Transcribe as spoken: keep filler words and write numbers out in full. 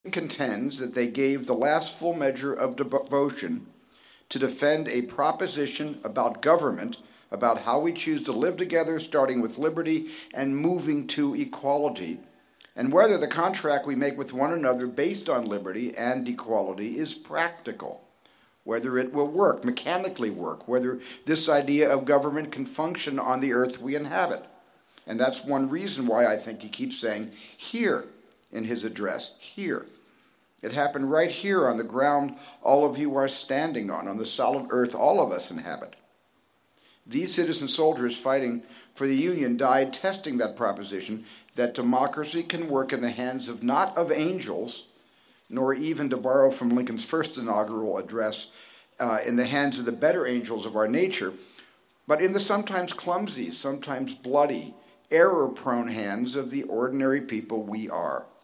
contends that they gave the last full measure of devotion to defend a proposition about government, about how we choose to live together, starting with liberty and moving to equality, and whether the contract we make with one another based on liberty and equality is practical, whether it will work, mechanically work, whether this idea of government can function on the earth we inhabit. And that's one reason why I think he keeps saying here in his address, here. It happened right here on the ground all of you are standing on, on the solid earth all of us inhabit. These citizen soldiers fighting for the Union died testing that proposition that democracy can work in the hands of not of angels, nor even, to borrow from Lincoln's first inaugural address, uh, in the hands of the better angels of our nature, but in the sometimes clumsy, sometimes bloody, error-prone hands of the ordinary people we are.